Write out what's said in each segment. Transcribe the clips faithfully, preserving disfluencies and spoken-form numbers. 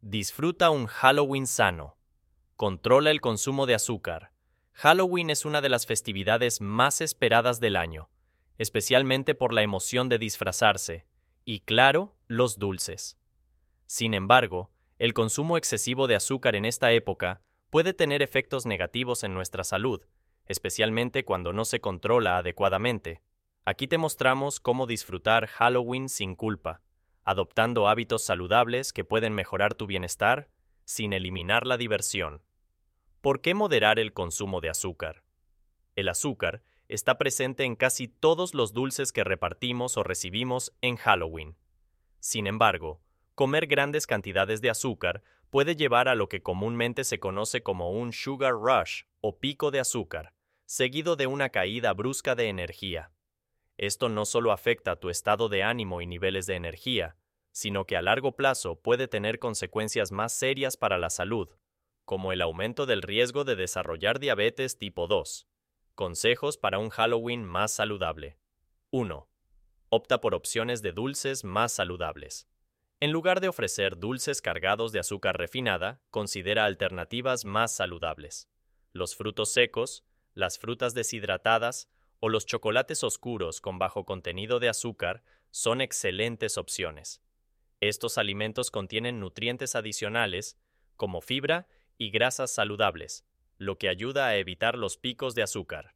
Disfruta un Halloween sano. Controla el consumo de azúcar. Halloween es una de las festividades más esperadas del año, especialmente por la emoción de disfrazarse y, claro, los dulces. Sin embargo, el consumo excesivo de azúcar en esta época puede tener efectos negativos en nuestra salud, especialmente cuando no se controla adecuadamente. Aquí te mostramos cómo disfrutar Halloween sin culpa, adoptando hábitos saludables que pueden mejorar tu bienestar sin eliminar la diversión. ¿Por qué moderar el consumo de azúcar? El azúcar está presente en casi todos los dulces que repartimos o recibimos en Halloween. Sin embargo, comer grandes cantidades de azúcar puede llevar a lo que comúnmente se conoce como un sugar rush o pico de azúcar, seguido de una caída brusca de energía. Esto no solo afecta tu estado de ánimo y niveles de energía, sino que a largo plazo puede tener consecuencias más serias para la salud, como el aumento del riesgo de desarrollar diabetes tipo dos. Consejos para un Halloween más saludable. uno. Opta por opciones de dulces más saludables. En lugar de ofrecer dulces cargados de azúcar refinada, considera alternativas más saludables. Los frutos secos, las frutas deshidratadas o los chocolates oscuros con bajo contenido de azúcar son excelentes opciones. Estos alimentos contienen nutrientes adicionales, como fibra y grasas saludables, lo que ayuda a evitar los picos de azúcar.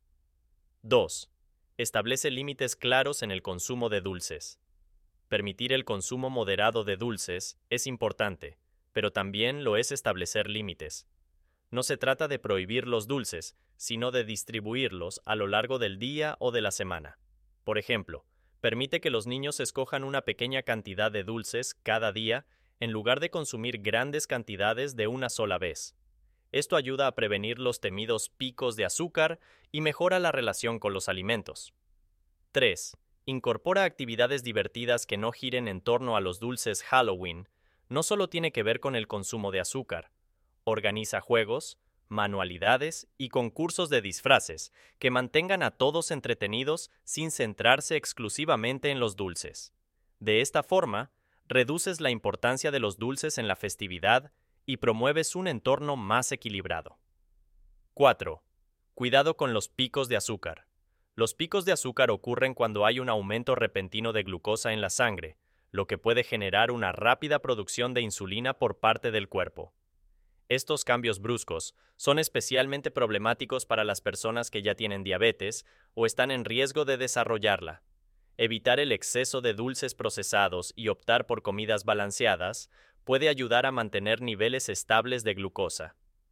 dos. Establece límites claros en el consumo de dulces. Permitir el consumo moderado de dulces es importante, pero también lo es establecer límites. No se trata de prohibir los dulces, sino de distribuirlos a lo largo del día o de la semana. Por ejemplo, permite que los niños escojan una pequeña cantidad de dulces cada día en lugar de consumir grandes cantidades de una sola vez. Esto ayuda a prevenir los temidos picos de azúcar y mejora la relación con los alimentos. tres. Incorpora actividades divertidas que no giren en torno a los dulces Halloween. No solo tiene que ver con el consumo de azúcar. Organiza juegos, manualidades y concursos de disfraces que mantengan a todos entretenidos sin centrarse exclusivamente en los dulces. De esta forma, reduces la importancia de los dulces en la festividad y promueves un entorno más equilibrado. cuatro. Cuidado con los picos de azúcar. Los picos de azúcar ocurren cuando hay un aumento repentino de glucosa en la sangre, lo que puede generar una rápida producción de insulina por parte del cuerpo. Estos cambios bruscos son especialmente problemáticos para las personas que ya tienen diabetes o están en riesgo de desarrollarla. Evitar el exceso de dulces procesados y optar por comidas balanceadas puede ayudar a mantener niveles estables de glucosa.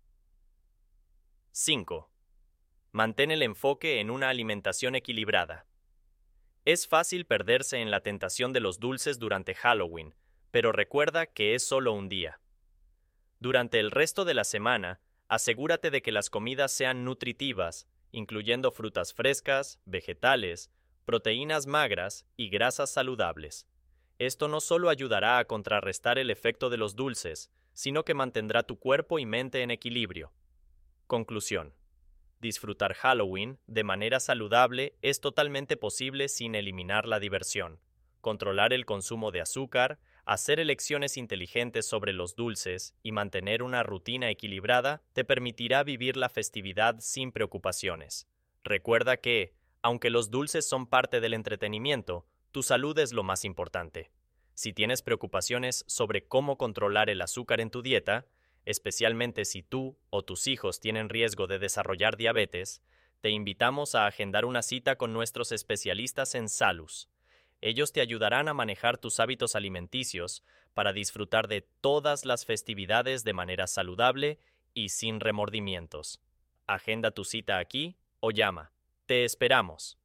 cinco. Mantén el enfoque en una alimentación equilibrada. Es fácil perderse en la tentación de los dulces durante Halloween, pero recuerda que es solo un día. Durante el resto de la semana, asegúrate de que las comidas sean nutritivas, incluyendo frutas frescas, vegetales, proteínas magras y grasas saludables. Esto no solo ayudará a contrarrestar el efecto de los dulces, sino que mantendrá tu cuerpo y mente en equilibrio. Conclusión. Disfrutar Halloween de manera saludable es totalmente posible sin eliminar la diversión. Controlar el consumo de azúcar, hacer elecciones inteligentes sobre los dulces y mantener una rutina equilibrada te permitirá vivir la festividad sin preocupaciones. Recuerda que, aunque los dulces son parte del entretenimiento, tu salud es lo más importante. Si tienes preocupaciones sobre cómo controlar el azúcar en tu dieta, especialmente si tú o tus hijos tienen riesgo de desarrollar diabetes, te invitamos a agendar una cita con nuestros especialistas en Salus. Ellos te ayudarán a manejar tus hábitos alimenticios para disfrutar de todas las festividades de manera saludable y sin remordimientos. Agenda tu cita aquí o llama. Te esperamos.